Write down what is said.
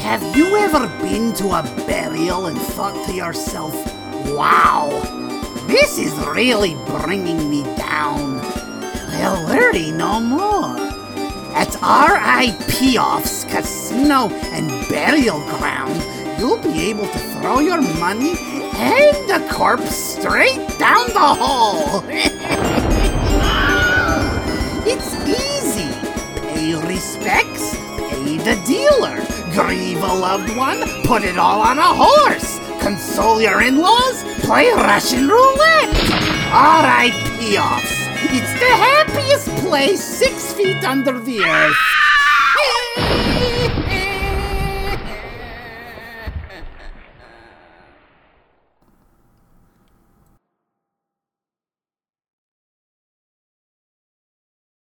Have you ever been to a burial and thought to yourself, wow, this is really bringing me down? Well, worry no more. At R.I. Piaf's Casino and Burial Ground, you'll be able to throw your money and the corpse straight down the hole. It's easy. Pay respects, pay the dealer, grieve a loved one, put it all on a horse, console your in-laws, play Russian roulette. R.I. Piaf's. It's the happiest place 6 feet under the earth.